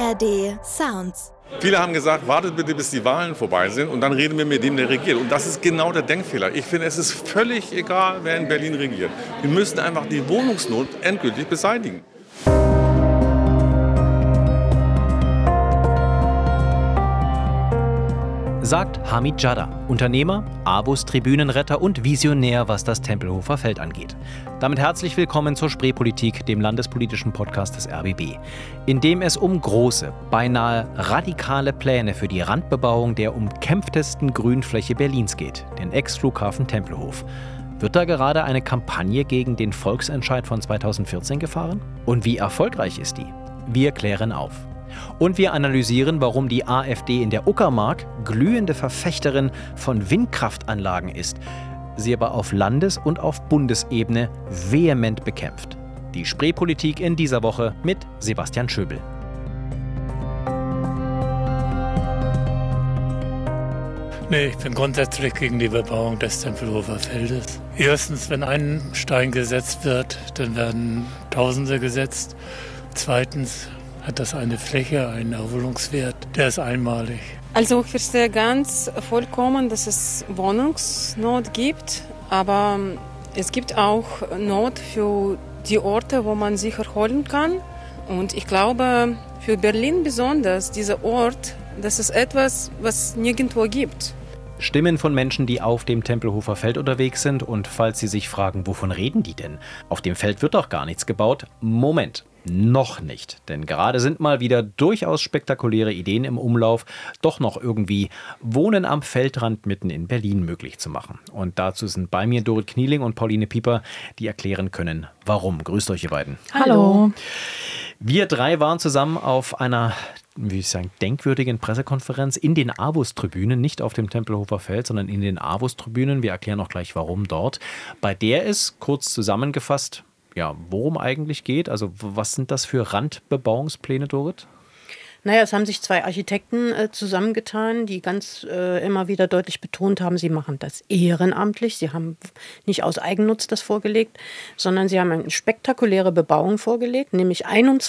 ARD Sounds. Viele haben gesagt, wartet bitte, bis die Wahlen vorbei sind und dann reden wir mit dem, der regiert. Und das ist genau der Denkfehler. Ich finde, es ist völlig egal, wer in Berlin regiert. Wir müssen einfach die Wohnungsnot endgültig beseitigen. Sagt Hamid Jada, Unternehmer, AWUS-Tribünenretter und Visionär, was das Tempelhofer Feld angeht. Damit herzlich willkommen zur Spreepolitik, dem landespolitischen Podcast des RBB, in dem es um große, beinahe radikale Pläne für die Randbebauung der umkämpftesten Grünfläche Berlins geht, den Ex-Flughafen Tempelhof. Wird da gerade eine Kampagne gegen den Volksentscheid von 2014 gefahren? Und wie erfolgreich ist die? Wir klären auf. Und wir analysieren, warum die AfD in der Uckermark glühende Verfechterin von Windkraftanlagen ist, sie aber auf Landes- und auf Bundesebene vehement bekämpft. Die Spreepolitik in dieser Woche mit Sebastian Schöbel. Nee, ich bin grundsätzlich gegen die Bebauung des Tempelhofer Feldes. Erstens, wenn ein Stein gesetzt wird, dann werden Tausende gesetzt. Zweitens hat das eine Fläche, einen Erholungswert, der ist einmalig. Also ich verstehe ganz vollkommen, dass es Wohnungsnot gibt, aber es gibt auch Not für die Orte, wo man sich erholen kann. Und ich glaube, für Berlin besonders, dieser Ort, das ist etwas, was nirgendwo gibt. Stimmen von Menschen, die auf dem Tempelhofer Feld unterwegs sind. Und falls Sie sich fragen, wovon reden die denn? Auf dem Feld wird doch gar nichts gebaut. Moment, noch nicht. Denn gerade sind mal wieder durchaus spektakuläre Ideen im Umlauf, doch noch irgendwie Wohnen am Feldrand mitten in Berlin möglich zu machen. Und dazu sind bei mir Dorit Knieling und Pauline Pieper, die erklären können, warum. Grüßt euch, ihr beiden. Hallo. Wir drei waren zusammen auf einer, wie ich sagen, denkwürdigen Pressekonferenz in den AWUS-Tribünen, nicht auf dem Tempelhofer Feld, sondern in den AWUS-Tribünen. Wir erklären auch gleich, warum dort. Bei der es, kurz zusammengefasst, ja, worum eigentlich geht. Also was sind das für Randbebauungspläne, Dorit? Naja, es haben sich zwei Architekten zusammengetan, die ganz immer wieder deutlich betont haben, sie machen das ehrenamtlich. Sie haben nicht aus Eigennutz das vorgelegt, sondern sie haben eine spektakuläre Bebauung vorgelegt, nämlich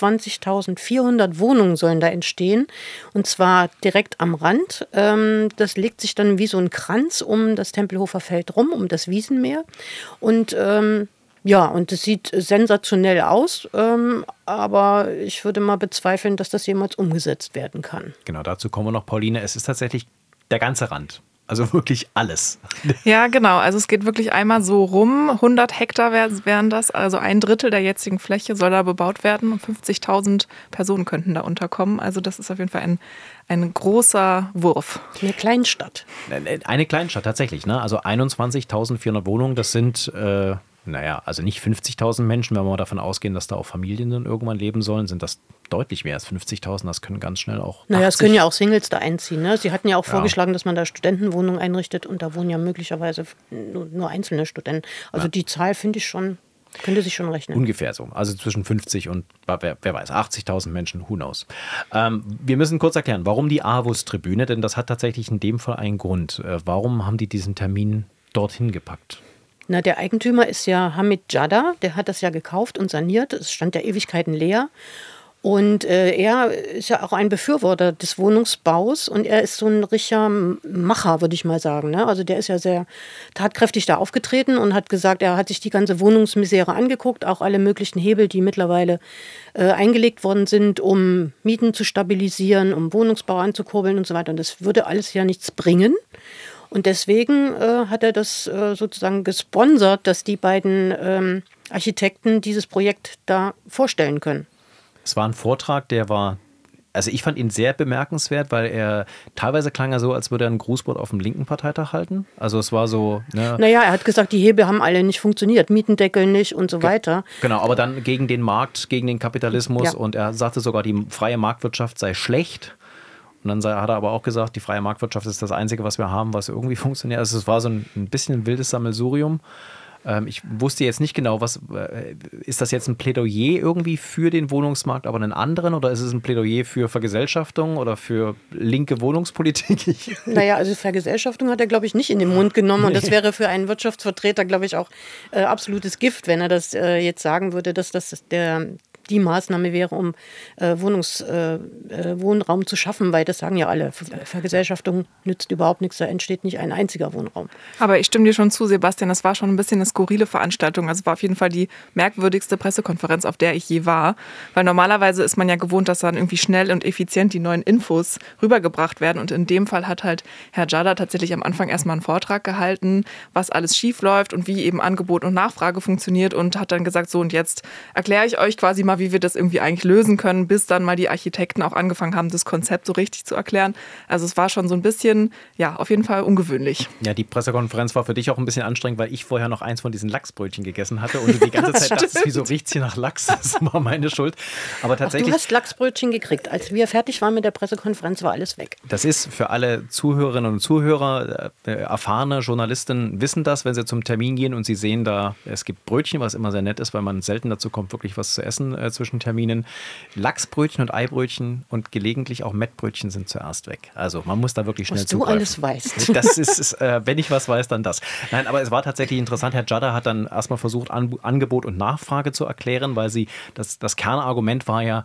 21.400 Wohnungen sollen da entstehen, und zwar direkt am Rand. Das legt sich dann wie so ein Kranz um das Tempelhofer Feld rum, um das Wiesenmeer, und ja, und es sieht sensationell aus, aber ich würde mal bezweifeln, dass das jemals umgesetzt werden kann. Genau, dazu kommen wir noch, Pauline. Es ist tatsächlich der ganze Rand. Also wirklich alles. Ja, genau. Also es geht wirklich einmal so rum. 100 Hektar wären das, also 1/3 der jetzigen Fläche soll da bebaut werden. Und 50.000 Personen könnten da unterkommen. Also das ist auf jeden Fall ein großer Wurf. Eine Kleinstadt. Eine Kleinstadt, tatsächlich. Ne? Also 21.400 Wohnungen, das sind... also nicht 50.000 Menschen, wenn wir mal davon ausgehen, dass da auch Familien dann irgendwann leben sollen, sind das deutlich mehr als 50.000. Das können ganz schnell auch 80. Naja, es können ja auch Singles da einziehen. Ne? Sie hatten ja auch vorgeschlagen, dass man da Studentenwohnungen einrichtet, und da wohnen ja möglicherweise nur einzelne Studenten. Also die Zahl finde ich schon, könnte sich schon rechnen. Ungefähr so. Also zwischen 50 und, wer weiß, 80.000 Menschen, who knows. Wir müssen kurz erklären, warum die AWUS-Tribüne, denn das hat tatsächlich in dem Fall einen Grund. Warum haben die diesen Termin dorthin gepackt? Na, der Eigentümer ist ja Hamid Jada, der hat das ja gekauft und saniert. Es stand ja Ewigkeiten leer. Und er ist ja auch ein Befürworter des Wohnungsbaus, und er ist so ein richtiger Macher, würde ich mal sagen. Ne? Also der ist ja sehr tatkräftig da aufgetreten und hat gesagt, er hat sich die ganze Wohnungsmisere angeguckt, auch alle möglichen Hebel, die mittlerweile eingelegt worden sind, um Mieten zu stabilisieren, um Wohnungsbau anzukurbeln und so weiter. Und das würde alles ja nichts bringen. Und deswegen hat er das sozusagen gesponsert, dass die beiden Architekten dieses Projekt da vorstellen können. Es war ein Vortrag, der war, also ich fand ihn sehr bemerkenswert, weil teilweise klang er so, als würde er ein Grußwort auf dem linken Parteitag halten. Also es war so... Ne, naja, er hat gesagt, die Hebel haben alle nicht funktioniert, Mietendeckel nicht und so weiter. Genau, aber dann gegen den Markt, gegen den Kapitalismus, ja. Und er sagte sogar, die freie Marktwirtschaft sei schlecht. Und dann hat er aber auch gesagt, die freie Marktwirtschaft ist das Einzige, was wir haben, was irgendwie funktioniert. Also es war so ein bisschen ein wildes Sammelsurium. Ich wusste jetzt nicht genau, ist das jetzt ein Plädoyer irgendwie für den Wohnungsmarkt, aber einen anderen? Oder ist es ein Plädoyer für Vergesellschaftung oder für linke Wohnungspolitik? Naja, also Vergesellschaftung hat er, glaube ich, nicht in den Mund genommen. Und das wäre für einen Wirtschaftsvertreter, glaube ich, auch absolutes Gift, wenn er das jetzt sagen würde, dass das die Maßnahme wäre, um Wohnraum zu schaffen, weil das sagen ja alle, Vergesellschaftung nützt überhaupt nichts, da entsteht nicht ein einziger Wohnraum. Aber ich stimme dir schon zu, Sebastian, das war schon ein bisschen eine skurrile Veranstaltung. Also es war auf jeden Fall die merkwürdigste Pressekonferenz, auf der ich je war. Weil normalerweise ist man ja gewohnt, dass dann irgendwie schnell und effizient die neuen Infos rübergebracht werden. Und in dem Fall hat halt Herr Jada tatsächlich am Anfang erstmal einen Vortrag gehalten, was alles schief läuft und wie eben Angebot und Nachfrage funktioniert und hat dann gesagt, so und jetzt erkläre ich euch quasi mal, wie wir das irgendwie eigentlich lösen können, bis dann mal die Architekten auch angefangen haben, das Konzept so richtig zu erklären. Also es war schon so ein bisschen, ja, auf jeden Fall ungewöhnlich. Ja, die Pressekonferenz war für dich auch ein bisschen anstrengend, weil ich vorher noch eins von diesen Lachsbrötchen gegessen hatte und du die ganze Zeit dachtest, wieso riecht's hier nach Lachs? Das war meine Schuld. Aber tatsächlich. Ach, du hast Lachsbrötchen gekriegt. Als wir fertig waren mit der Pressekonferenz, war alles weg. Das ist für alle Zuhörerinnen und Zuhörer, erfahrene Journalisten wissen das, wenn sie zum Termin gehen und sie sehen da, es gibt Brötchen, was immer sehr nett ist, weil man selten dazu kommt, wirklich was zu essen zwischen Terminen. Lachsbrötchen und Eibrötchen und gelegentlich auch Mettbrötchen sind zuerst weg. Also man muss da wirklich schnell zugreifen. Was du alles weißt. Das ist, wenn ich was weiß, dann das. Nein, aber es war tatsächlich interessant. Herr Jada hat dann erstmal versucht, Angebot und Nachfrage zu erklären, weil das Kernargument war ja,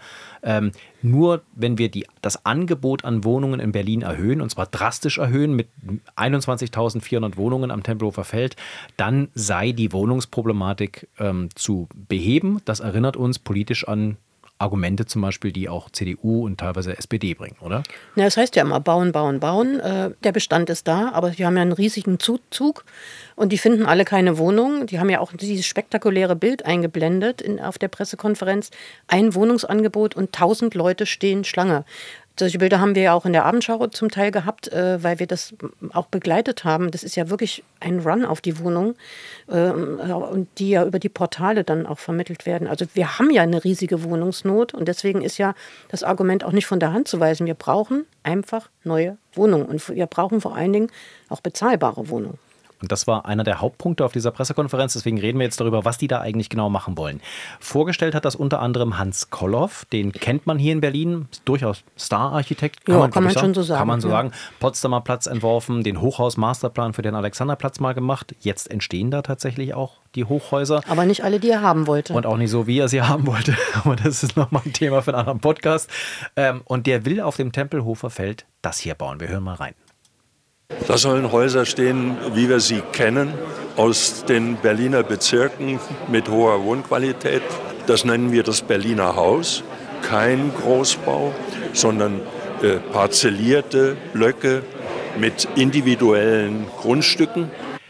nur wenn wir das Angebot an Wohnungen in Berlin erhöhen, und zwar drastisch erhöhen mit 21.400 Wohnungen am Tempelhofer Feld, dann sei die Wohnungsproblematik zu beheben. Das erinnert uns politisch an Argumente zum Beispiel, die auch CDU und teilweise SPD bringen, oder? Na, das heißt ja immer bauen, bauen, bauen. Der Bestand ist da, aber wir haben ja einen riesigen Zug und die finden alle keine Wohnung. Die haben ja auch dieses spektakuläre Bild eingeblendet auf der Pressekonferenz. Ein Wohnungsangebot und 1000 Leute stehen Schlange. Solche Bilder haben wir ja auch in der Abendschau zum Teil gehabt, weil wir das auch begleitet haben. Das ist ja wirklich ein Run auf die Wohnung und die ja über die Portale dann auch vermittelt werden. Also wir haben ja eine riesige Wohnungsnot und deswegen ist ja das Argument auch nicht von der Hand zu weisen. Wir brauchen einfach neue Wohnungen und wir brauchen vor allen Dingen auch bezahlbare Wohnungen. Und das war einer der Hauptpunkte auf dieser Pressekonferenz. Deswegen reden wir jetzt darüber, was die da eigentlich genau machen wollen. Vorgestellt hat das unter anderem Hans Kollhoff. Den kennt man hier in Berlin. Ist durchaus Star-Architekt. Kann man schon so sagen. Kann man so sagen. Potsdamer Platz entworfen, den Hochhaus-Masterplan für den Alexanderplatz mal gemacht. Jetzt entstehen da tatsächlich auch die Hochhäuser. Aber nicht alle, die er haben wollte. Und auch nicht so, wie er sie haben wollte. Aber das ist nochmal ein Thema für einen anderen Podcast. Und der will auf dem Tempelhofer Feld das hier bauen. Wir hören mal rein. Da sollen Häuser stehen, wie wir sie kennen, aus den Berliner Bezirken mit hoher Wohnqualität. Das nennen wir das Berliner Haus. Kein Großbau, sondern parzellierte Blöcke mit individuellen Grundstücken.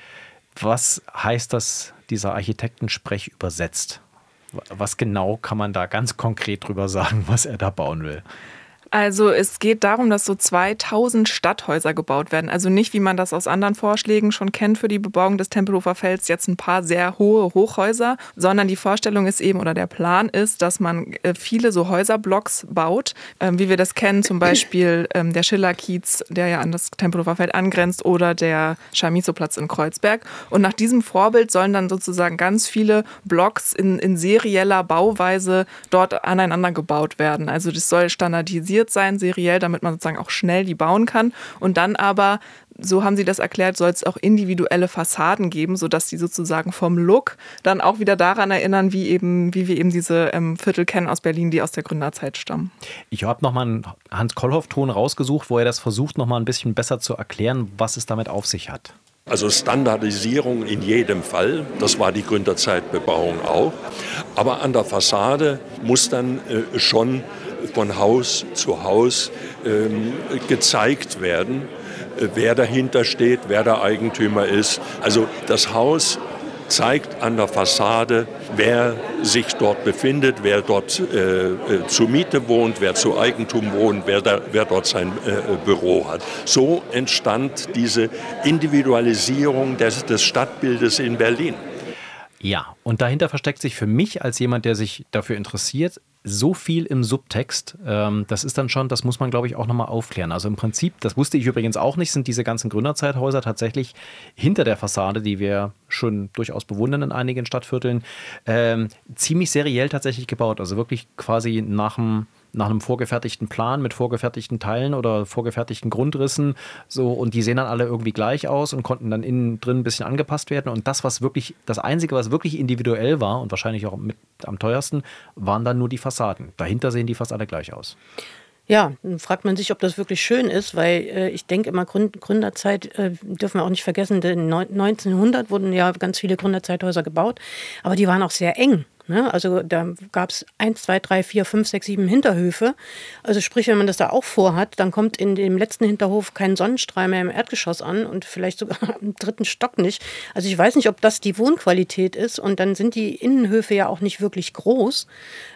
Was heißt das, dieser Architektensprech übersetzt? Was genau kann man da ganz konkret drüber sagen, was er da bauen will? Also es geht darum, dass so 2000 Stadthäuser gebaut werden. Also nicht, wie man das aus anderen Vorschlägen schon kennt für die Bebauung des Tempelhofer Felds, jetzt ein paar sehr hohe Hochhäuser, sondern die Vorstellung ist eben, oder der Plan ist, dass man viele so Häuserblocks baut, wie wir das kennen, zum Beispiel der Schillerkiez, der ja an das Tempelhofer Feld angrenzt, oder der Chamisso-Platz in Kreuzberg. Und nach diesem Vorbild sollen dann sozusagen ganz viele Blocks in serieller Bauweise dort aneinander gebaut werden. Also das soll standardisiert sein, seriell, damit man sozusagen auch schnell die bauen kann. Und dann aber, so haben sie das erklärt, soll es auch individuelle Fassaden geben, sodass die sozusagen vom Look dann auch wieder daran erinnern, wie wir eben diese Viertel kennen aus Berlin, die aus der Gründerzeit stammen. Ich habe nochmal einen Hans-Kollhoff-Ton rausgesucht, wo er das versucht, nochmal ein bisschen besser zu erklären, was es damit auf sich hat. Also Standardisierung in jedem Fall, das war die Gründerzeitbebauung auch. Aber an der Fassade muss dann schon von Haus zu Haus gezeigt werden, wer dahinter steht, wer der Eigentümer ist. Also das Haus zeigt an der Fassade, wer sich dort befindet, wer dort zur Miete wohnt, wer zu Eigentum wohnt, wer dort sein Büro hat. So entstand diese Individualisierung des Stadtbildes in Berlin. Ja, und dahinter versteckt sich für mich als jemand, der sich dafür interessiert, so viel im Subtext. Das ist dann schon, das muss man, glaube ich, auch nochmal aufklären. Also im Prinzip, das wusste ich übrigens auch nicht, sind diese ganzen Gründerzeithäuser tatsächlich hinter der Fassade, die wir schon durchaus bewundern in einigen Stadtvierteln, ziemlich seriell tatsächlich gebaut. Also wirklich quasi nach dem nach einem vorgefertigten Plan mit vorgefertigten Teilen oder vorgefertigten Grundrissen so, und die sehen dann alle irgendwie gleich aus und konnten dann innen drin ein bisschen angepasst werden. Und das Einzige, was wirklich individuell war und wahrscheinlich auch mit am teuersten, waren dann nur die Fassaden. Dahinter sehen die fast alle gleich aus. Ja, dann fragt man sich, ob das wirklich schön ist, weil ich denke immer, Gründerzeit dürfen wir auch nicht vergessen, denn 1900 wurden ja ganz viele Gründerzeithäuser gebaut, aber die waren auch sehr eng. Ne? Also da gab es 1, 2, 3, 4, 5, 6, 7 Hinterhöfe. Also sprich, wenn man das da auch vorhat, dann kommt in dem letzten Hinterhof kein Sonnenstrahl mehr im Erdgeschoss an und vielleicht sogar im 3. Stock nicht. Also ich weiß nicht, ob das die Wohnqualität ist, und dann sind die Innenhöfe ja auch nicht wirklich groß.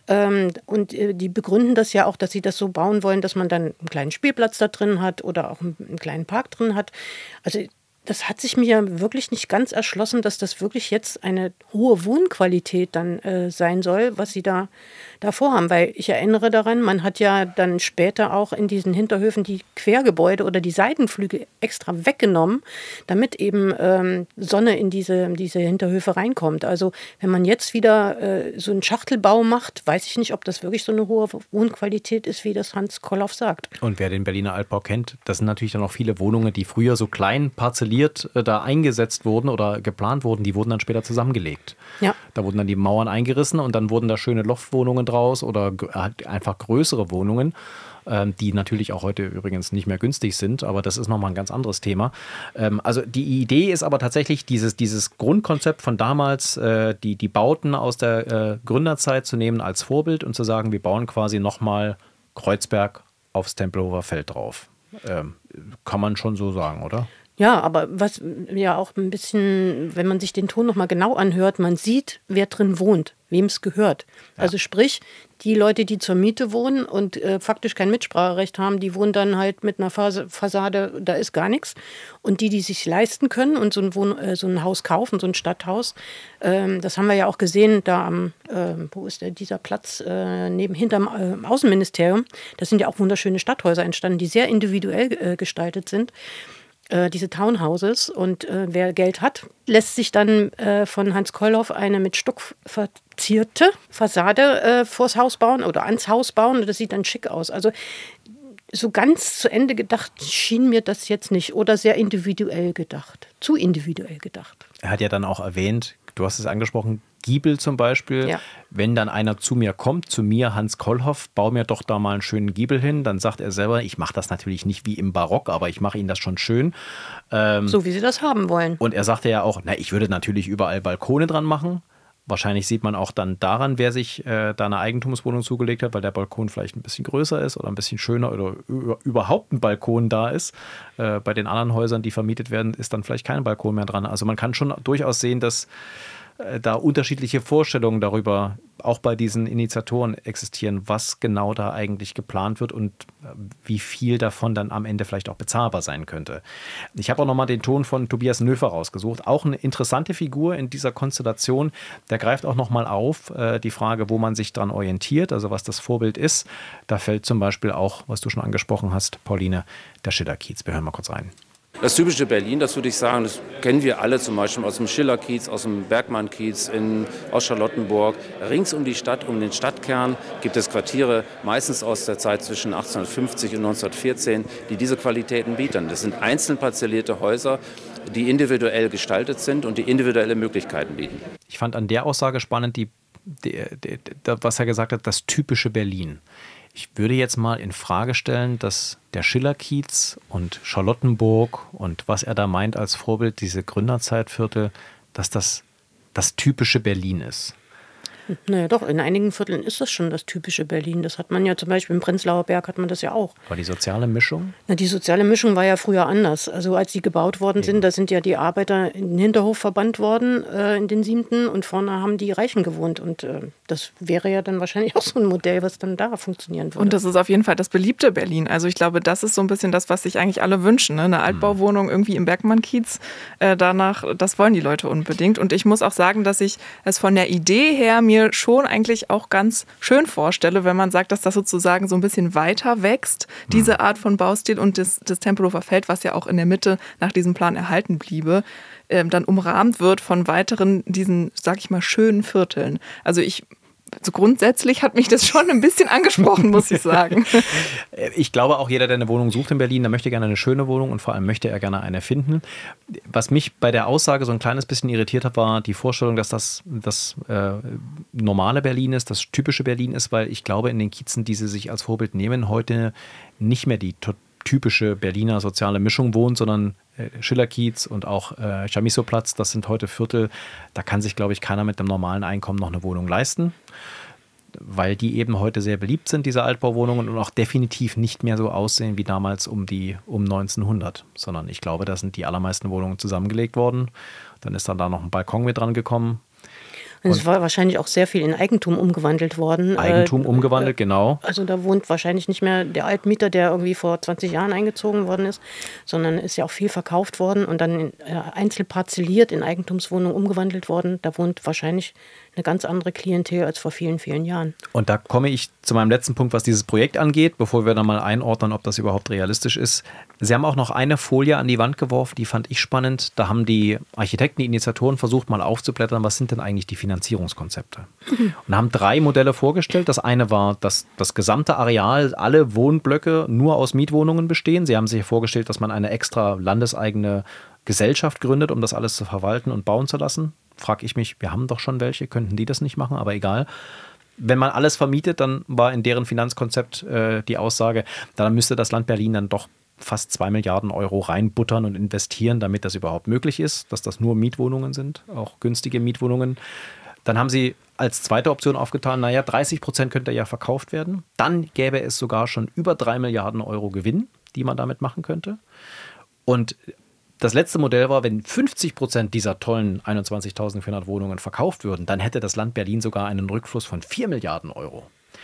Und die begründen das ja auch, dass sie das so bauen wollen, dass man dann einen kleinen Spielplatz da drin hat oder auch einen kleinen Park drin hat. Also das hat sich mir wirklich nicht ganz erschlossen, dass das wirklich jetzt eine hohe Wohnqualität dann sein soll, was sie da vorhaben. Weil ich erinnere daran, man hat ja dann später auch in diesen Hinterhöfen die Quergebäude oder die Seitenflügel extra weggenommen, damit eben Sonne in diese Hinterhöfe reinkommt. Also wenn man jetzt wieder so einen Schachtelbau macht, weiß ich nicht, ob das wirklich so eine hohe Wohnqualität ist, wie das Hans Kollhoff sagt. Und wer den Berliner Altbau kennt, das sind natürlich dann auch viele Wohnungen, die früher so klein parzelliert da eingesetzt wurden oder geplant wurden, die wurden dann später zusammengelegt. Ja. Da wurden dann die Mauern eingerissen und dann wurden da schöne Loftwohnungen draus oder einfach größere Wohnungen, die natürlich auch heute übrigens nicht mehr günstig sind, aber das ist nochmal ein ganz anderes Thema. Also die Idee ist aber tatsächlich dieses Grundkonzept von damals, die Bauten aus der Gründerzeit zu nehmen als Vorbild und zu sagen, wir bauen quasi nochmal Kreuzberg aufs Tempelhofer Feld drauf. Kann man schon so sagen, oder? Ja, aber was ja auch ein bisschen, wenn man sich den Ton nochmal genau anhört, man sieht, wer drin wohnt, wem es gehört. Ja. Also sprich, die Leute, die zur Miete wohnen und faktisch kein Mitspracherecht haben, die wohnen dann halt mit einer Fassade, da ist gar nichts. Und die sich leisten können und so ein Haus kaufen, so ein Stadthaus, das haben wir ja auch gesehen, da am, wo ist dieser Platz, hinterm Außenministerium, da sind ja auch wunderschöne Stadthäuser entstanden, die sehr individuell gestaltet sind. Diese Townhouses, und wer Geld hat, lässt sich dann von Hans Kollhoff eine mit Stuck verzierte Fassade vors Haus bauen oder ans Haus bauen, und das sieht dann schick aus. Also so ganz zu Ende gedacht schien mir das jetzt nicht, oder sehr individuell gedacht, zu individuell gedacht. Er hat ja dann auch erwähnt, du hast es angesprochen, Giebel zum Beispiel, ja. Wenn dann einer zu mir kommt, zu mir, Hans Kollhoff, bau mir doch da mal einen schönen Giebel hin, dann sagt er selber, ich mache das natürlich nicht wie im Barock, aber ich mache Ihnen das schon schön. So wie Sie das haben wollen. Und er sagte ja auch, ich würde natürlich überall Balkone dran machen. Wahrscheinlich sieht man auch dann daran, wer sich da eine Eigentumswohnung zugelegt hat, weil der Balkon vielleicht ein bisschen größer ist oder ein bisschen schöner oder überhaupt ein Balkon da ist. Bei den anderen Häusern, die vermietet werden, ist dann vielleicht kein Balkon mehr dran. Also man kann schon durchaus sehen, dass da unterschiedliche Vorstellungen darüber auch bei diesen Initiatoren existieren, was genau da eigentlich geplant wird und wie viel davon dann am Ende vielleicht auch bezahlbar sein könnte. Ich habe auch nochmal den Ton von Tobias Nöfer rausgesucht. Auch eine interessante Figur in dieser Konstellation. Der greift auch nochmal auf die Frage, wo man sich dran orientiert, also was das Vorbild ist. Da fällt zum Beispiel auch, was du schon angesprochen hast, Pauline, der Schillerkiez. Wir hören mal kurz rein. Das typische Berlin, das würde ich sagen, das kennen wir alle zum Beispiel aus dem Schillerkiez, aus dem Bergmann-Kiez, aus Charlottenburg. Rings um die Stadt, um den Stadtkern gibt es Quartiere, meistens aus der Zeit zwischen 1850 und 1914, die diese Qualitäten bieten. Das sind einzeln parzellierte Häuser, die individuell gestaltet sind und die individuelle Möglichkeiten bieten. Ich fand an der Aussage spannend, was er gesagt hat, das typische Berlin. Ich würde jetzt mal in Frage stellen, dass der Schillerkiez und Charlottenburg und was er da meint als Vorbild, diese Gründerzeitviertel, dass das typische Berlin ist. Naja doch, in einigen Vierteln ist das schon das typische Berlin. Das hat man ja zum Beispiel im Prenzlauer Berg, hat man das ja auch. War die soziale Mischung? Na, die soziale Mischung war ja früher anders. Also als die gebaut worden sind, da sind ja die Arbeiter in den Hinterhof verbannt worden, in den 7. und vorne haben die Reichen gewohnt. Und das wäre ja dann wahrscheinlich auch so ein Modell, was dann da funktionieren würde. Und das ist auf jeden Fall das beliebte Berlin. Also ich glaube, das ist so ein bisschen das, was sich eigentlich alle wünschen. Ne? Eine Altbauwohnung irgendwie im Bergmann-Kiez. Das wollen die Leute unbedingt. Und ich muss auch sagen, dass ich es von der Idee her mir schon eigentlich auch ganz schön vorstelle, wenn man sagt, dass das sozusagen so ein bisschen weiter wächst, diese Art von Baustil, und das Tempelhofer Feld, was ja auch in der Mitte nach diesem Plan erhalten bliebe, dann umrahmt wird von weiteren diesen, sag ich mal, schönen Vierteln. Also ich so grundsätzlich hat mich das schon ein bisschen angesprochen, muss ich sagen. Ich glaube auch, jeder, der eine Wohnung sucht in Berlin, der möchte gerne eine schöne Wohnung und vor allem möchte er gerne eine finden. Was mich bei der Aussage so ein kleines bisschen irritiert hat, war die Vorstellung, dass das normale Berlin ist, das typische Berlin ist, weil ich glaube, in den Kiezen, die sie sich als Vorbild nehmen, heute nicht mehr die typische Berliner soziale Mischung wohnt, sondern Schillerkiez und auch Chamisso-Platz, das sind heute Viertel, da kann sich, glaube ich, keiner mit einem normalen Einkommen noch eine Wohnung leisten, weil die eben heute sehr beliebt sind, diese Altbauwohnungen, und auch definitiv nicht mehr so aussehen wie damals um 1900, sondern ich glaube, da sind die allermeisten Wohnungen zusammengelegt worden. Dann ist dann da noch ein Balkon mit dran gekommen. Und es war wahrscheinlich auch sehr viel in Eigentum umgewandelt worden. Eigentum umgewandelt, genau. Also da wohnt wahrscheinlich nicht mehr der Altmieter, der irgendwie vor 20 Jahren eingezogen worden ist, sondern ist ja auch viel verkauft worden und dann einzelparzelliert in Eigentumswohnungen umgewandelt worden. Da wohnt wahrscheinlich eine ganz andere Klientel als vor vielen, vielen Jahren. Und da komme ich zu meinem letzten Punkt, was dieses Projekt angeht, bevor wir dann mal einordnen, ob das überhaupt realistisch ist. Sie haben auch noch eine Folie an die Wand geworfen, die fand ich spannend. Da haben die Architekten, die Initiatoren versucht mal aufzublättern, was sind denn eigentlich die Finanzierungskonzepte? Und haben 3 Modelle vorgestellt. Das eine war, dass das gesamte Areal, alle Wohnblöcke nur aus Mietwohnungen bestehen. Sie haben sich vorgestellt, dass man eine extra landeseigene Gesellschaft gründet, um das alles zu verwalten und bauen zu lassen. Frage ich mich, wir haben doch schon welche, könnten die das nicht machen, aber egal. Wenn man alles vermietet, dann war in deren Finanzkonzept die Aussage, dann müsste das Land Berlin dann doch fast 2 Milliarden Euro reinbuttern und investieren, damit das überhaupt möglich ist, dass das nur Mietwohnungen sind, auch günstige Mietwohnungen. Dann haben sie als zweite Option aufgetan, 30% könnte ja verkauft werden. Dann gäbe es sogar schon über 3 Milliarden Euro Gewinn, die man damit machen könnte. Und das letzte Modell war, wenn 50% dieser tollen 21.400 Wohnungen verkauft würden, dann hätte das Land Berlin sogar einen Rückfluss von 4 Milliarden Euro.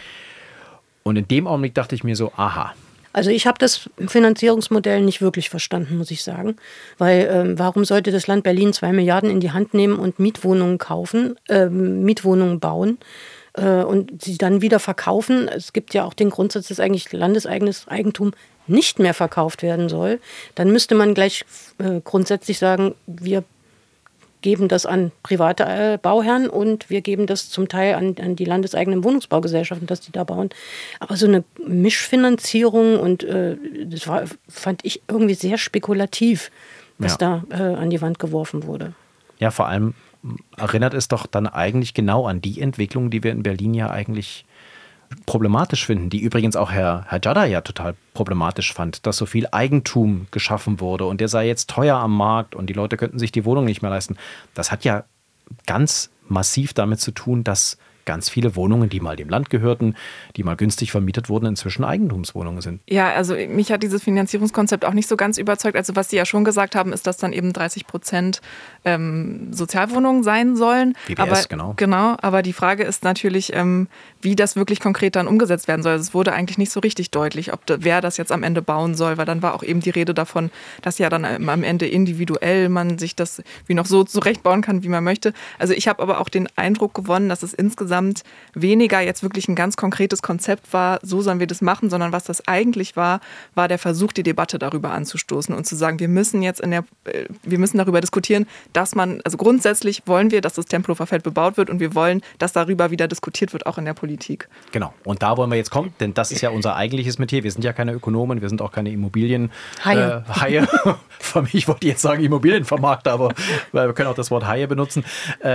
Und in dem Augenblick dachte ich mir so, aha. Also ich habe das Finanzierungsmodell nicht wirklich verstanden, muss ich sagen. Weil warum sollte das Land Berlin 2 Milliarden in die Hand nehmen und Mietwohnungen Mietwohnungen bauen und sie dann wieder verkaufen? Es gibt ja auch den Grundsatz, dass eigentlich landeseigenes Eigentum nicht mehr verkauft werden soll. Dann müsste man gleich grundsätzlich sagen, wir geben das an private Bauherren und wir geben das zum Teil an die landeseigenen Wohnungsbaugesellschaften, dass die da bauen. Aber so eine Mischfinanzierung und das fand ich irgendwie sehr spekulativ, was da an die Wand geworfen wurde. Ja, vor allem erinnert es doch dann eigentlich genau an die Entwicklung, die wir in Berlin ja eigentlich problematisch finden, die übrigens auch Herr Jada ja total problematisch fand, dass so viel Eigentum geschaffen wurde und der sei jetzt teuer am Markt und die Leute könnten sich die Wohnung nicht mehr leisten. Das hat ja ganz massiv damit zu tun, dass ganz viele Wohnungen, die mal dem Land gehörten, die mal günstig vermietet wurden, inzwischen Eigentumswohnungen sind. Ja, also mich hat dieses Finanzierungskonzept auch nicht so ganz überzeugt. Also was Sie ja schon gesagt haben, ist, dass dann eben 30% Sozialwohnungen sein sollen. BBS, aber, genau. Aber die Frage ist natürlich, wie das wirklich konkret dann umgesetzt werden soll. Also es wurde eigentlich nicht so richtig deutlich, wer das jetzt am Ende bauen soll, weil dann war auch eben die Rede davon, dass ja dann am Ende individuell man sich das wie noch so zurechtbauen kann, wie man möchte. Also ich habe aber auch den Eindruck gewonnen, dass es insgesamt weniger jetzt wirklich ein ganz konkretes Konzept war, so sollen wir das machen, sondern was das eigentlich war der Versuch, die Debatte darüber anzustoßen und zu sagen, wir müssen darüber diskutieren, dass man, also grundsätzlich wollen wir, dass das Tempelhofer Feld bebaut wird und wir wollen, dass darüber wieder diskutiert wird, auch in der Politik. Genau. Und da wollen wir jetzt kommen, denn das ist ja unser eigentliches Metier. Wir sind ja keine Ökonomen, wir sind auch keine Immobilienhaie. Für mich wollte ich jetzt sagen Immobilienvermarkter, aber wir können auch das Wort Haie benutzen.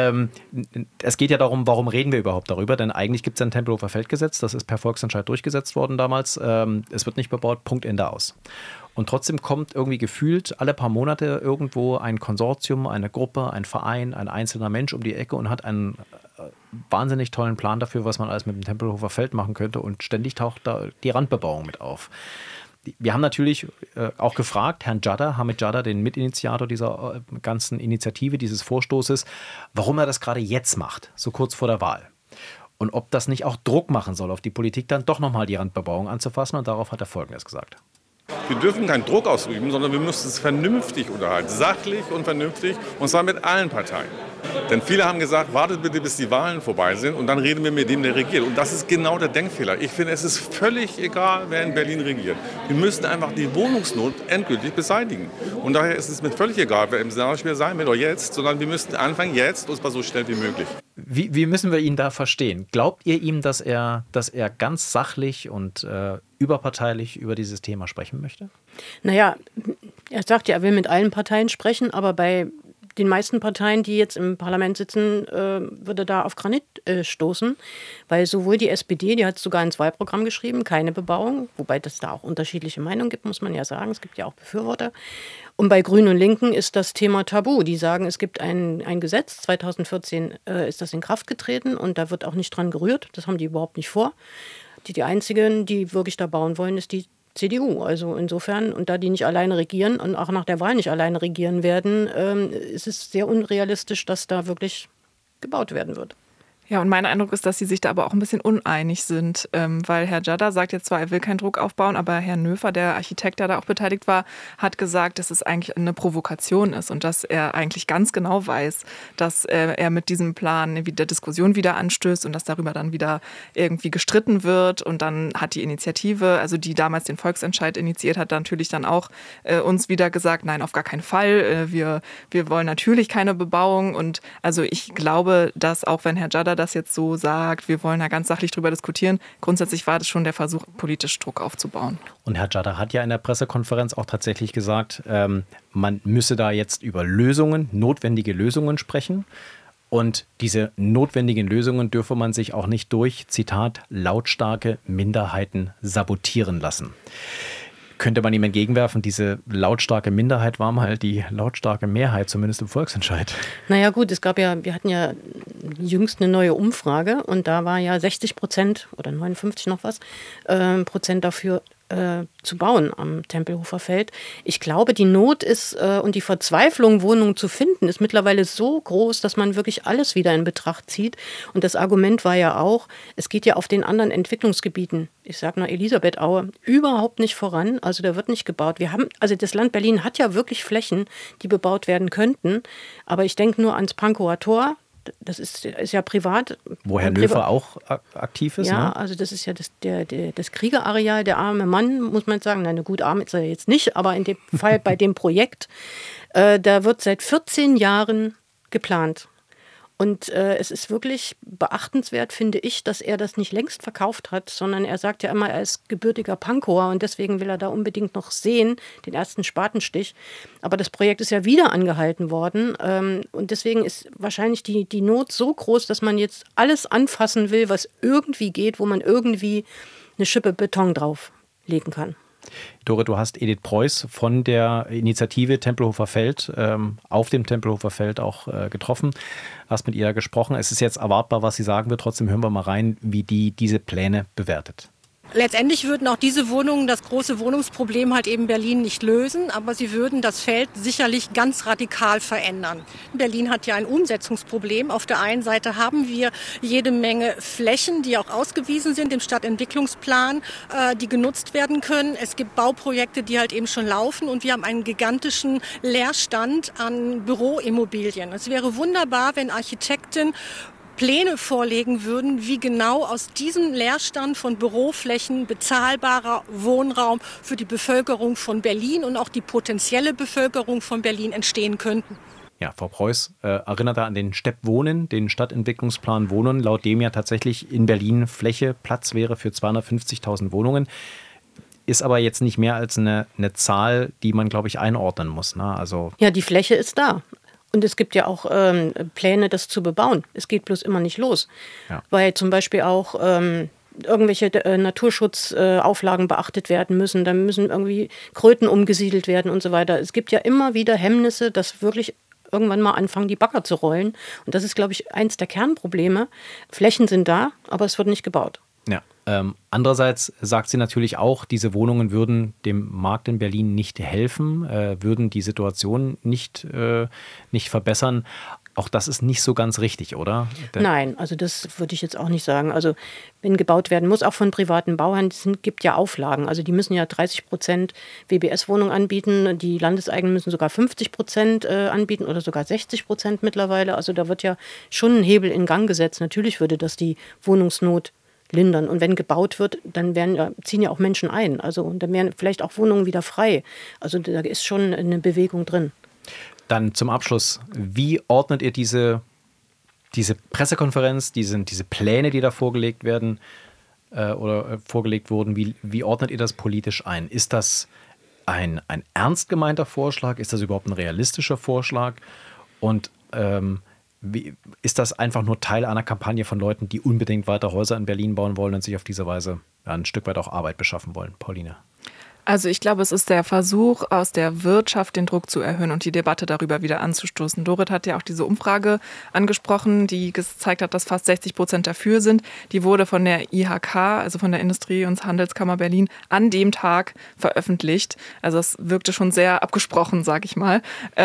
Es geht ja darum, warum reden wir überhaupt darüber, denn eigentlich gibt es ein Tempelhofer Feldgesetz, das ist per Volksentscheid durchgesetzt worden damals. Es wird nicht bebaut, Punkt, Ende aus. Und trotzdem kommt irgendwie gefühlt alle paar Monate irgendwo ein Konsortium, eine Gruppe, ein Verein, ein einzelner Mensch um die Ecke und hat einen wahnsinnig tollen Plan dafür, was man alles mit dem Tempelhofer Feld machen könnte und ständig taucht da die Randbebauung mit auf. Wir haben natürlich auch gefragt, Herrn Jada, Hamid Jada, den Mitinitiator dieser ganzen Initiative, dieses Vorstoßes, warum er das gerade jetzt macht, so kurz vor der Wahl. Und ob das nicht auch Druck machen soll auf die Politik, dann doch nochmal die Randbebauung anzufassen. Und darauf hat er Folgendes gesagt. Wir dürfen keinen Druck ausüben, sondern wir müssen es vernünftig unterhalten, sachlich und vernünftig, und zwar mit allen Parteien. Denn viele haben gesagt, wartet bitte, bis die Wahlen vorbei sind und dann reden wir mit dem, der regiert. Und das ist genau der Denkfehler. Ich finde, es ist völlig egal, wer in Berlin regiert. Wir müssen einfach die Wohnungsnot endgültig beseitigen. Und daher ist es mir völlig egal, wer im Senat sein will oder jetzt, sondern wir müssen anfangen jetzt, und zwar so schnell wie möglich. Wie müssen wir ihn da verstehen? Glaubt ihr ihm, dass er ganz sachlich und überparteilich über dieses Thema sprechen möchte? Naja, er sagt ja, er will mit allen Parteien sprechen, aber bei den meisten Parteien, die jetzt im Parlament sitzen, würde da auf Granit stoßen, weil sowohl die SPD, die hat sogar ins Wahlprogramm geschrieben, keine Bebauung, wobei das da auch unterschiedliche Meinungen gibt, muss man ja sagen, es gibt ja auch Befürworter. Und bei Grünen und Linken ist das Thema tabu. Die sagen, es gibt ein Gesetz, 2014 ist das in Kraft getreten und da wird auch nicht dran gerührt, das haben die überhaupt nicht vor. Die einzigen, die wirklich da bauen wollen, ist die CDU. Also insofern, und da die nicht alleine regieren und auch nach der Wahl nicht alleine regieren werden, ist es sehr unrealistisch, dass da wirklich gebaut werden wird. Ja, und mein Eindruck ist, dass sie sich da aber auch ein bisschen uneinig sind, weil Herr Jadder sagt jetzt zwar, er will keinen Druck aufbauen, aber Herr Nöfer, der Architekt, der da auch beteiligt war, hat gesagt, dass es eigentlich eine Provokation ist und dass er eigentlich ganz genau weiß, dass er mit diesem Plan der Diskussion wieder anstößt und dass darüber dann wieder irgendwie gestritten wird. Und dann hat die Initiative, also die damals den Volksentscheid initiiert hat, natürlich dann auch uns wieder gesagt, nein, auf gar keinen Fall, wir wollen natürlich keine Bebauung. Und also ich glaube, dass auch wenn Herr Jadder das jetzt so sagt, wir wollen da ganz sachlich drüber diskutieren. Grundsätzlich war das schon der Versuch, politisch Druck aufzubauen. Und Herr Jadder hat ja in der Pressekonferenz auch tatsächlich gesagt, man müsse da jetzt über notwendige Lösungen sprechen. Und diese notwendigen Lösungen dürfe man sich auch nicht durch, Zitat, lautstarke Minderheiten sabotieren lassen. Könnte man ihm entgegenwerfen, diese lautstarke Minderheit war mal die lautstarke Mehrheit, zumindest im Volksentscheid. Naja gut, wir hatten ja jüngst eine neue Umfrage und da war ja 60% oder 59 noch was Prozent dafür zu bauen am Tempelhofer Feld. Ich glaube, die Not ist und die Verzweiflung, Wohnungen zu finden, ist mittlerweile so groß, dass man wirklich alles wieder in Betracht zieht. Und das Argument war ja auch, es geht ja auf den anderen Entwicklungsgebieten, ich sage nur Elisabethaue, überhaupt nicht voran. Also da wird nicht gebaut. Also das Land Berlin hat ja wirklich Flächen, die bebaut werden könnten. Aber ich denke nur ans Pankower Tor. Das ist ja privat. Wo Herr Nöfer auch aktiv ist, ja, ne? Also das ist ja das Kriegerareal, der arme Mann, muss man jetzt sagen. Nein, gut, arm ist er jetzt nicht, aber in dem Fall bei dem Projekt, da wird seit 14 Jahren geplant. Und es ist wirklich beachtenswert, finde ich, dass er das nicht längst verkauft hat, sondern er sagt ja immer, er ist gebürtiger Pankower und deswegen will er da unbedingt noch sehen, den ersten Spatenstich. Aber das Projekt ist ja wieder angehalten worden und deswegen ist wahrscheinlich die Not so groß, dass man jetzt alles anfassen will, was irgendwie geht, wo man irgendwie eine Schippe Beton drauflegen kann. Dore, du hast Edith Preuß von der Initiative Tempelhofer Feld auf dem Tempelhofer Feld auch getroffen, hast mit ihr gesprochen. Es ist jetzt erwartbar, was sie sagen wird. Trotzdem hören wir mal rein, wie die diese Pläne bewertet. Letztendlich würden auch diese Wohnungen das große Wohnungsproblem halt eben Berlin nicht lösen, aber sie würden das Feld sicherlich ganz radikal verändern. Berlin hat ja ein Umsetzungsproblem. Auf der einen Seite haben wir jede Menge Flächen, die auch ausgewiesen sind im Stadtentwicklungsplan, die genutzt werden können. Es gibt Bauprojekte, die halt eben schon laufen und wir haben einen gigantischen Leerstand an Büroimmobilien. Es wäre wunderbar, wenn Architekten Pläne vorlegen würden, wie genau aus diesem Leerstand von Büroflächen bezahlbarer Wohnraum für die Bevölkerung von Berlin und auch die potenzielle Bevölkerung von Berlin entstehen könnten. Ja, Frau Preuß erinnert da an den Stepp Wohnen, den Stadtentwicklungsplan Wohnen, laut dem ja tatsächlich in Berlin Platz wäre für 250.000 Wohnungen. Ist aber jetzt nicht mehr als eine Zahl, die man, glaube ich, einordnen muss. Ne? Also ja, die Fläche ist da. Und es gibt ja auch Pläne, das zu bebauen. Es geht bloß immer nicht los. Ja. Weil zum Beispiel auch irgendwelche Naturschutzauflagen beachtet werden müssen. Da müssen irgendwie Kröten umgesiedelt werden und so weiter. Es gibt ja immer wieder Hemmnisse, dass wirklich irgendwann mal anfangen, die Bagger zu rollen. Und das ist, glaube ich, eins der Kernprobleme. Flächen sind da, aber es wird nicht gebaut. Ja. Andererseits sagt sie natürlich auch, diese Wohnungen würden dem Markt in Berlin nicht helfen, würden die Situation nicht verbessern. Auch das ist nicht so ganz richtig, oder? Nein, also das würde ich jetzt auch nicht sagen. Also wenn gebaut werden muss, auch von privaten Bauern, es gibt ja Auflagen. Also die müssen ja 30% WBS-Wohnungen anbieten. Die Landeseigenen müssen sogar 50% anbieten oder sogar 60% mittlerweile. Also da wird ja schon ein Hebel in Gang gesetzt. Natürlich würde das die Wohnungsnot lindern. Und wenn gebaut wird, dann ziehen ja auch Menschen ein. Also und dann wären vielleicht auch Wohnungen wieder frei. Also da ist schon eine Bewegung drin. Dann zum Abschluss, wie ordnet ihr diese Diese Pressekonferenz, diese Pläne, die da vorgelegt werden oder vorgelegt wurden, wie ordnet ihr das politisch ein? Ist das ein ernst gemeinter Vorschlag? Ist das überhaupt ein realistischer Vorschlag? Und ist das einfach nur Teil einer Kampagne von Leuten, die unbedingt weiter Häuser in Berlin bauen wollen und sich auf diese Weise ein Stück weit auch Arbeit beschaffen wollen? Pauline? Also ich glaube, es ist der Versuch, aus der Wirtschaft den Druck zu erhöhen und die Debatte darüber wieder anzustoßen. Dorit hat ja auch diese Umfrage angesprochen, die gezeigt hat, dass fast 60% dafür sind. Die wurde von der IHK, also von der Industrie- und Handelskammer Berlin, an dem Tag veröffentlicht. Also es wirkte schon sehr abgesprochen, sage ich mal.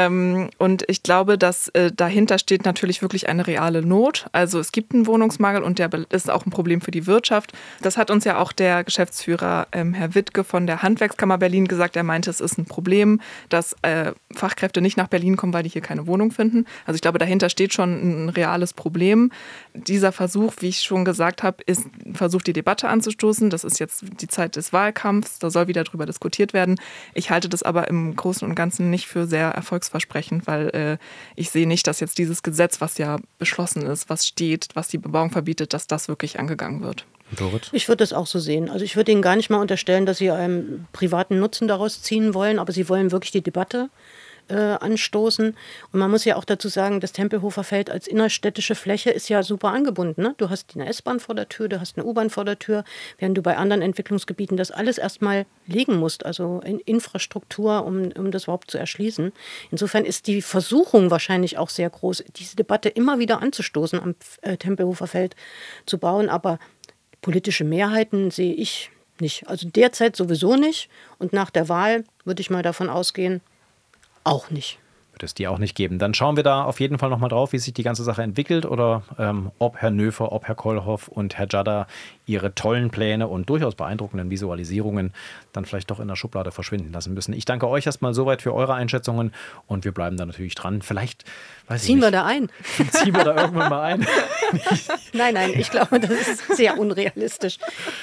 Und ich glaube, dass dahinter steht natürlich wirklich eine reale Not. Also es gibt einen Wohnungsmangel und der ist auch ein Problem für die Wirtschaft. Das hat uns ja auch der Geschäftsführer Herr Wittke von der Handwerkskammer Berlin gesagt. Er meinte, es ist ein Problem, dass Fachkräfte nicht nach Berlin kommen, weil die hier keine Wohnung finden. Also ich glaube, dahinter steht schon ein reales Problem. Dieser Versuch, wie ich schon gesagt habe, ist ein Versuch, die Debatte anzustoßen. Das ist jetzt die Zeit des Wahlkampfs. Da soll wieder drüber diskutiert werden. Ich halte das aber im Großen und Ganzen nicht für sehr erfolgsversprechend, weil ich sehe nicht, dass jetzt dieses Gesetz, was ja beschlossen ist, was steht, was die Bebauung verbietet, dass das wirklich angegangen wird. Dorit? Ich würde das auch so sehen. Also ich würde Ihnen gar nicht mal unterstellen, dass Sie einen privaten Nutzen daraus ziehen wollen, aber Sie wollen wirklich die Debatte anstoßen. Und man muss ja auch dazu sagen, das Tempelhofer Feld als innerstädtische Fläche ist ja super angebunden. Ne? Du hast eine S-Bahn vor der Tür, du hast eine U-Bahn vor der Tür, während du bei anderen Entwicklungsgebieten das alles erstmal legen musst, also in Infrastruktur, um das überhaupt zu erschließen. Insofern ist die Versuchung wahrscheinlich auch sehr groß, diese Debatte immer wieder anzustoßen, am Tempelhofer Feld zu bauen, aber politische Mehrheiten sehe ich nicht. Also derzeit sowieso nicht und nach der Wahl würde ich mal davon ausgehen, auch nicht. Wird es die auch nicht geben. Dann schauen wir da auf jeden Fall nochmal drauf, wie sich die ganze Sache entwickelt oder ob Herr Nöfer, ob Herr Kohlhoff und Herr Jadda ihre tollen Pläne und durchaus beeindruckenden Visualisierungen dann vielleicht doch in der Schublade verschwinden lassen müssen. Ich danke euch erstmal soweit für eure Einschätzungen und wir bleiben da natürlich dran. Vielleicht, ziehen wir da ein. Ziehen wir da irgendwann mal ein? Nein, ich glaube, das ist sehr unrealistisch.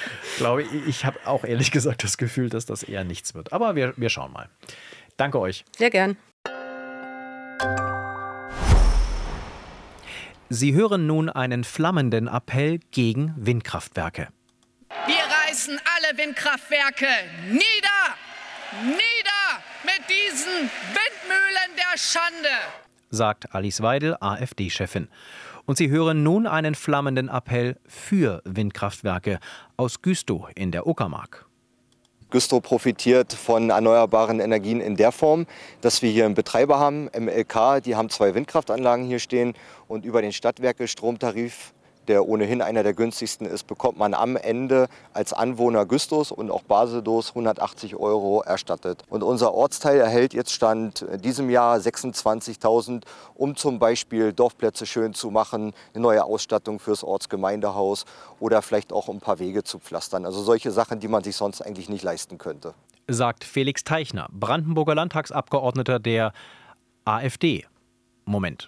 Ich habe auch ehrlich gesagt das Gefühl, dass das eher nichts wird. Aber wir schauen mal. Danke euch. Sehr gern. Sie hören nun einen flammenden Appell gegen Windkraftwerke. Wir reißen alle Windkraftwerke nieder! Nieder mit diesen Windmühlen der Schande! Sagt Alice Weidel, AfD-Chefin. Und Sie hören nun einen flammenden Appell für Windkraftwerke aus Güstrow in der Uckermark. Güstrow profitiert von erneuerbaren Energien in der Form, dass wir hier einen Betreiber haben, MLK, die haben 2 Windkraftanlagen hier stehen und über den Stadtwerke-Stromtarif, der ohnehin einer der günstigsten ist, bekommt man am Ende als Anwohner Güstrows und auch Basedows 180 € erstattet. Und unser Ortsteil erhält jetzt Stand diesem Jahr 26.000, um zum Beispiel Dorfplätze schön zu machen, eine neue Ausstattung fürs Ortsgemeindehaus oder vielleicht auch ein paar Wege zu pflastern. Also solche Sachen, die man sich sonst eigentlich nicht leisten könnte. Sagt Felix Teichner, Brandenburger Landtagsabgeordneter der AfD. Moment.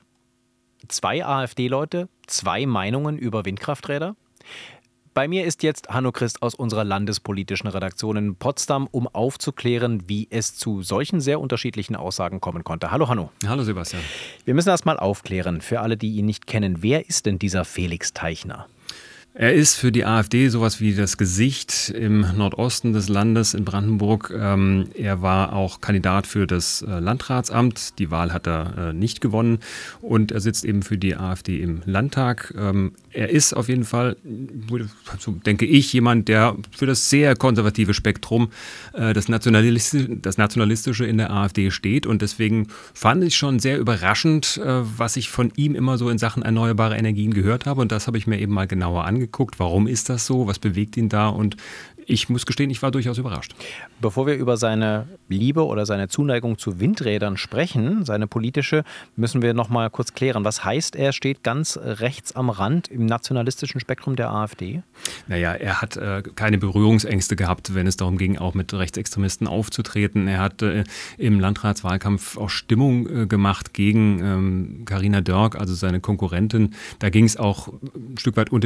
2 AfD-Leute, 2 Meinungen über Windkrafträder? Bei mir ist jetzt Hanno Christ aus unserer landespolitischen Redaktion in Potsdam, um aufzuklären, wie es zu solchen sehr unterschiedlichen Aussagen kommen konnte. Hallo Hanno. Hallo Sebastian. Wir müssen erst mal aufklären, für alle, die ihn nicht kennen. Wer ist denn dieser Felix Teichner? Er ist für die AfD sowas wie das Gesicht im Nordosten des Landes in Brandenburg. Er war auch Kandidat für das Landratsamt. Die Wahl hat er nicht gewonnen und er sitzt eben für die AfD im Landtag. Er ist auf jeden Fall, so denke ich, jemand, der für das sehr konservative Spektrum, das Nationalistische in der AfD steht. Und deswegen fand ich schon sehr überraschend, was ich von ihm immer so in Sachen erneuerbare Energien gehört habe. Und das habe ich mir eben mal genauer angeguckt. Warum ist das so? Was bewegt ihn da? Und ich muss gestehen, ich war durchaus überrascht. Bevor wir über seine Liebe oder seine Zuneigung zu Windrädern sprechen, seine politische, müssen wir noch mal kurz klären. Was heißt, er steht ganz rechts am Rand im nationalistischen Spektrum der AfD? Naja, er hat keine Berührungsängste gehabt, wenn es darum ging, auch mit Rechtsextremisten aufzutreten. Er hat im Landratswahlkampf auch Stimmung gemacht gegen Carina Dörk, also seine Konkurrentin. Da ging es auch ein Stück weit unter die Gürtellinie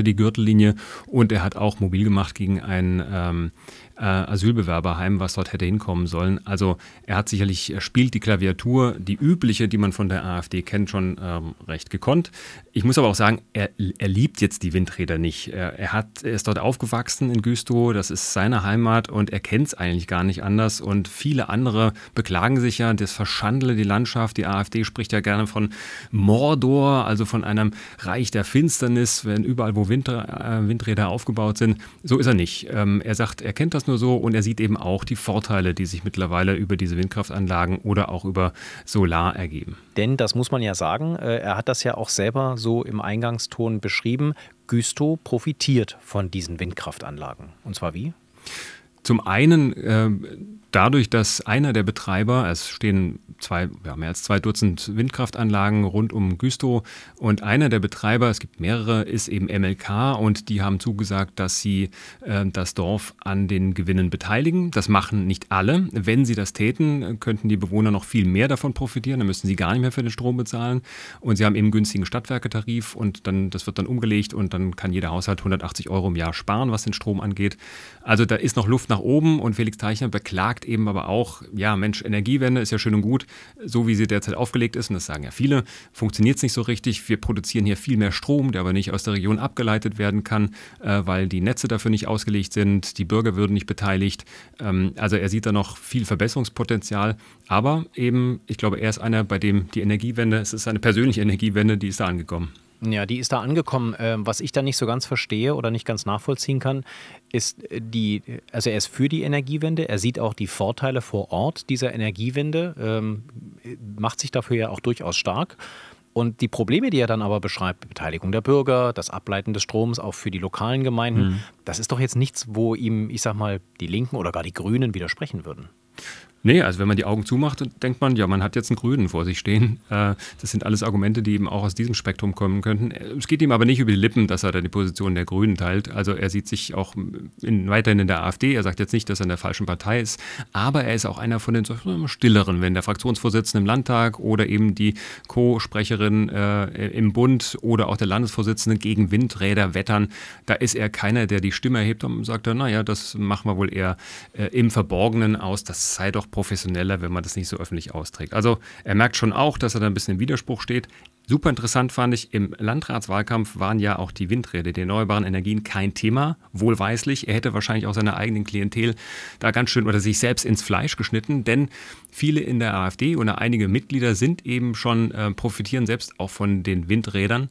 Linie und er hat auch mobil gemacht gegen ein Asylbewerberheim, was dort hätte hinkommen sollen. Also er spielt die Klaviatur, die übliche, die man von der AfD kennt, schon recht gekonnt. Ich muss aber auch sagen, er liebt jetzt die Windräder nicht. Er ist dort aufgewachsen in Güstrow, das ist seine Heimat und er kennt es eigentlich gar nicht anders. Und viele andere beklagen sich ja, das verschandele die Landschaft. Die AfD spricht ja gerne von Mordor, also von einem Reich der Finsternis, wenn überall, wo Windräder aufgebaut sind. So ist er nicht. Er sagt, er kennt das nur so und er sieht eben auch die Vorteile, die sich mittlerweile über diese Windkraftanlagen oder auch über Solar ergeben. Denn das muss man ja sagen, er hat das ja auch selber so im Eingangston beschrieben, Güstrow profitiert von diesen Windkraftanlagen. Und zwar wie? Zum einen dadurch, dass einer der Betreiber, es stehen mehr als 2 Dutzend Windkraftanlagen rund um Güstrow und einer der Betreiber, es gibt mehrere, ist eben MLK und die haben zugesagt, dass sie das Dorf an den Gewinnen beteiligen. Das machen nicht alle. Wenn sie das täten, könnten die Bewohner noch viel mehr davon profitieren, dann müssten sie gar nicht mehr für den Strom bezahlen und sie haben eben einen günstigen Stadtwerketarif und das wird dann umgelegt und dann kann jeder Haushalt 180 € im Jahr sparen, was den Strom angeht. Also da ist noch Luft nach oben und Felix Teichner beklagt eben aber auch, ja Mensch, Energiewende ist ja schön und gut, so wie sie derzeit aufgelegt ist, und das sagen ja viele, funktioniert es nicht so richtig. Wir produzieren hier viel mehr Strom, der aber nicht aus der Region abgeleitet werden kann, weil die Netze dafür nicht ausgelegt sind, die Bürger würden nicht beteiligt. Also er sieht da noch viel Verbesserungspotenzial, aber eben, ich glaube, er ist einer, bei dem die Energiewende, es ist eine persönliche Energiewende, die ist da angekommen. Ja, die ist da angekommen. Was ich da nicht so ganz verstehe oder nicht ganz nachvollziehen kann, ist also er ist für die Energiewende, er sieht auch die Vorteile vor Ort dieser Energiewende, macht sich dafür ja auch durchaus stark. Und die Probleme, die er dann aber beschreibt, Beteiligung der Bürger, das Ableiten des Stroms auch für die lokalen Gemeinden, das ist doch jetzt nichts, wo ihm, ich sag mal, die Linken oder gar die Grünen widersprechen würden. Nee, also wenn man die Augen zumacht, denkt man, ja, man hat jetzt einen Grünen vor sich stehen. Das sind alles Argumente, die eben auch aus diesem Spektrum kommen könnten. Es geht ihm aber nicht über die Lippen, dass er da die Position der Grünen teilt. Also er sieht sich auch weiterhin in der AfD. Er sagt jetzt nicht, dass er in der falschen Partei ist. Aber er ist auch einer von den Stilleren, wenn der Fraktionsvorsitzende im Landtag oder eben die Co-Sprecherin im Bund oder auch der Landesvorsitzende gegen Windräder wettern. Da ist er keiner, der die Stimme erhebt und sagt, naja, das machen wir wohl eher im Verborgenen aus. Das sei doch professioneller, wenn man das nicht so öffentlich austrägt. Also er merkt schon auch, dass er da ein bisschen im Widerspruch steht. Super interessant fand ich, im Landratswahlkampf waren ja auch die Windräder, die erneuerbaren Energien kein Thema, wohlweislich. Er hätte wahrscheinlich auch seiner eigenen Klientel da ganz schön oder sich selbst ins Fleisch geschnitten, denn viele in der AfD oder einige Mitglieder sind eben schon, profitieren selbst auch von den Windrädern,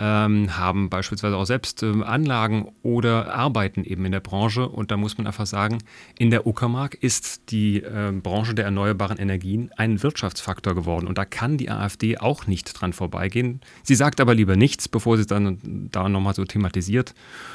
haben beispielsweise auch selbst Anlagen oder arbeiten eben in der Branche. Und da muss man einfach sagen, in der Uckermark ist die Branche der erneuerbaren Energien ein Wirtschaftsfaktor geworden. Und da kann die AfD auch nicht dran vorbeigehen. Sie sagt aber lieber nichts, bevor sie es dann da nochmal so thematisiert.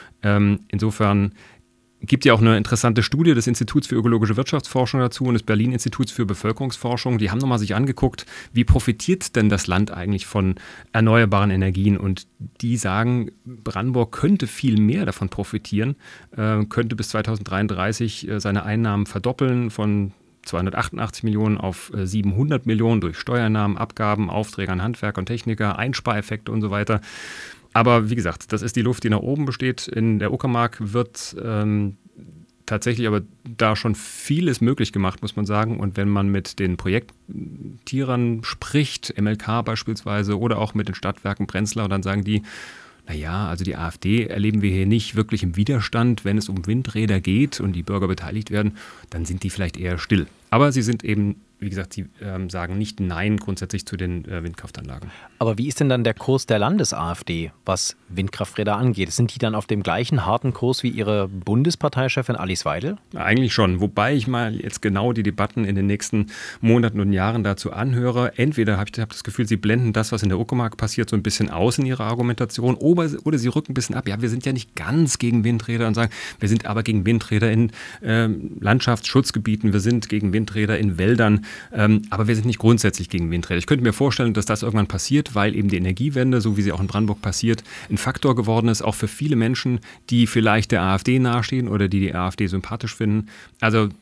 Insofern gibt ja auch eine interessante Studie des Instituts für ökologische Wirtschaftsforschung dazu und des Berlin-Instituts für Bevölkerungsforschung. Die haben nochmal sich angeguckt, wie profitiert denn das Land eigentlich von erneuerbaren Energien? Und die sagen, Brandenburg könnte viel mehr davon profitieren, könnte bis 2033 seine Einnahmen verdoppeln von 288 Millionen auf 700 Millionen durch Steuereinnahmen, Abgaben, Aufträge an Handwerker und Techniker, Einspareffekte und so weiter. Aber wie gesagt, das ist die Luft, die nach oben besteht. In der Uckermark wird tatsächlich aber da schon vieles möglich gemacht, muss man sagen. Und wenn man mit den Projektierern spricht, MLK beispielsweise, oder auch mit den Stadtwerken Prenzlau, dann sagen die, naja, also die AfD erleben wir hier nicht wirklich im Widerstand. Wenn es um Windräder geht und die Bürger beteiligt werden, dann sind die vielleicht eher still. Aber sie sind eben, wie gesagt, sie sagen nicht Nein grundsätzlich zu den Windkraftanlagen. Aber wie ist denn dann der Kurs der Landes-AfD, was Windkrafträder angeht? Sind die dann auf dem gleichen harten Kurs wie ihre Bundesparteichefin Alice Weidel? Eigentlich schon, wobei ich mal jetzt genau die Debatten in den nächsten Monaten und Jahren dazu anhöre. Entweder habe ich das Gefühl, sie blenden das, was in der Uckermark passiert, so ein bisschen aus in ihrer Argumentation, oder sie rücken ein bisschen ab. Ja, wir sind ja nicht ganz gegen Windräder und sagen, wir sind aber gegen Windräder in Landschaftsschutzgebieten, wir sind gegen Windräder in Wäldern, aber wir sind nicht grundsätzlich gegen Windräder. Ich könnte mir vorstellen, dass das irgendwann passiert, weil eben die Energiewende, so wie sie auch in Brandenburg passiert, ein Faktor geworden ist, auch für viele Menschen, die vielleicht der AfD nahestehen oder die AfD sympathisch finden. Also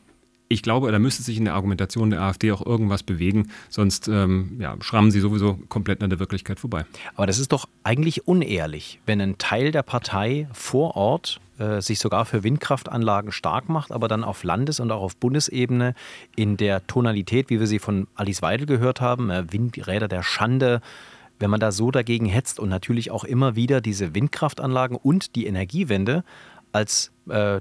ich glaube, da müsste sich in der Argumentation der AfD auch irgendwas bewegen, sonst schrammen sie sowieso komplett an der Wirklichkeit vorbei. Aber das ist doch eigentlich unehrlich, wenn ein Teil der Partei vor Ort sich sogar für Windkraftanlagen stark macht, aber dann auf Landes- und auch auf Bundesebene in der Tonalität, wie wir sie von Alice Weidel gehört haben, Windräder der Schande, wenn man da so dagegen hetzt und natürlich auch immer wieder diese Windkraftanlagen und die Energiewende als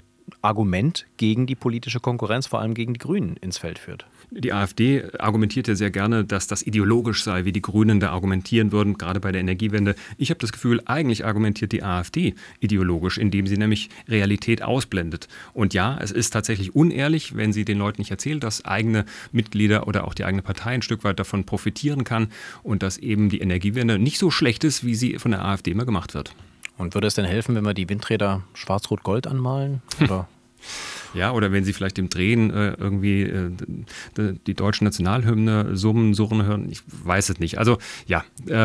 Argument gegen die politische Konkurrenz, vor allem gegen die Grünen, ins Feld führt. Die AfD argumentiert ja sehr gerne, dass das ideologisch sei, wie die Grünen da argumentieren würden, gerade bei der Energiewende. Ich habe das Gefühl, eigentlich argumentiert die AfD ideologisch, indem sie nämlich Realität ausblendet. Und ja, es ist tatsächlich unehrlich, wenn sie den Leuten nicht erzählt, dass eigene Mitglieder oder auch die eigene Partei ein Stück weit davon profitieren kann und dass eben die Energiewende nicht so schlecht ist, wie sie von der AfD immer gemacht wird. Und würde es denn helfen, wenn wir die Windräder schwarz-rot-gold anmalen? Oder? Ja, oder wenn Sie vielleicht im Drehen irgendwie die deutsche Nationalhymne surren hören. Ich weiß es nicht. Also ja,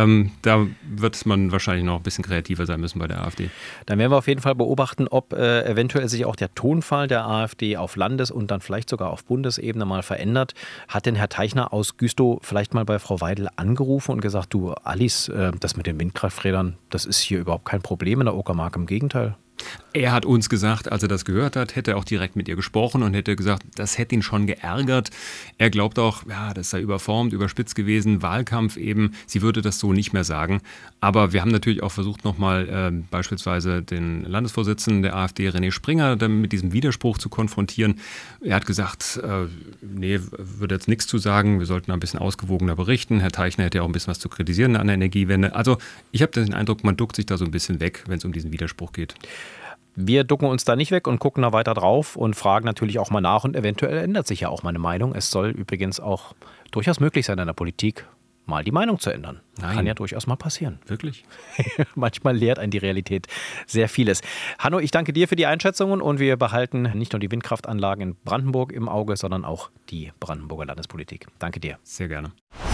da wird man wahrscheinlich noch ein bisschen kreativer sein müssen bei der AfD. Dann werden wir auf jeden Fall beobachten, ob eventuell sich auch der Tonfall der AfD auf Landes- und dann vielleicht sogar auf Bundesebene mal verändert. Hat denn Herr Teichner aus Güstrow vielleicht mal bei Frau Weidel angerufen und gesagt, du Alice, das mit den Windkrafträdern, das ist hier überhaupt kein Problem in der Uckermark, im Gegenteil. Er hat uns gesagt, als er das gehört hat, hätte er auch direkt mit ihr gesprochen und hätte gesagt, das hätte ihn schon geärgert. Er glaubt auch, ja, das sei überformt, überspitzt gewesen, Wahlkampf eben. Sie würde das so nicht mehr sagen. Aber wir haben natürlich auch versucht, nochmal beispielsweise den Landesvorsitzenden der AfD, René Springer, mit diesem Widerspruch zu konfrontieren. Er hat gesagt, nee, würde jetzt nichts zu sagen, wir sollten ein bisschen ausgewogener berichten. Herr Teichner hätte ja auch ein bisschen was zu kritisieren an der Energiewende. Also ich habe den Eindruck, man duckt sich da so ein bisschen weg, wenn es um diesen Widerspruch geht. Wir ducken uns da nicht weg und gucken da weiter drauf und fragen natürlich auch mal nach und eventuell ändert sich ja auch meine Meinung. Es soll übrigens auch durchaus möglich sein in der Politik, mal die Meinung zu ändern. Nein. Kann ja durchaus mal passieren. Wirklich? Manchmal lehrt einen die Realität sehr vieles. Hanno, ich danke dir für die Einschätzungen und wir behalten nicht nur die Windkraftanlagen in Brandenburg im Auge, sondern auch die Brandenburger Landespolitik. Danke dir. Sehr gerne.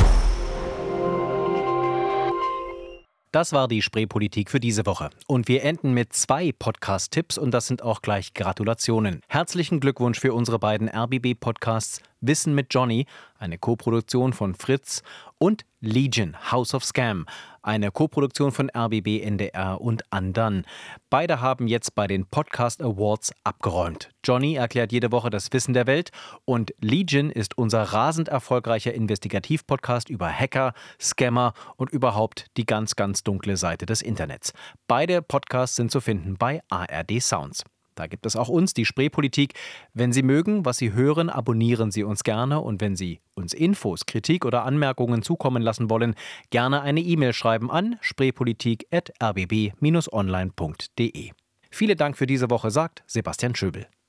Das war die Spreepolitik für diese Woche. Und wir enden mit 2 Podcast-Tipps und das sind auch gleich Gratulationen. Herzlichen Glückwunsch für unsere beiden RBB-Podcasts Wissen mit Johnny, eine Koproduktion von Fritz, und Legion, House of Scam, eine Koproduktion von RBB, NDR und Undone. Beide haben jetzt bei den Podcast Awards abgeräumt. Johnny erklärt jede Woche das Wissen der Welt und Legion ist unser rasend erfolgreicher Investigativ-Podcast über Hacker, Scammer und überhaupt die ganz, ganz dunkle Seite des Internets. Beide Podcasts sind zu finden bei ARD Sounds. Da gibt es auch uns, die Spreepolitik. Wenn Sie mögen, was Sie hören, abonnieren Sie uns gerne. Und wenn Sie uns Infos, Kritik oder Anmerkungen zukommen lassen wollen, gerne eine E-Mail schreiben an spreepolitik@rbb-online.de. Vielen Dank für diese Woche, sagt Sebastian Schöbel.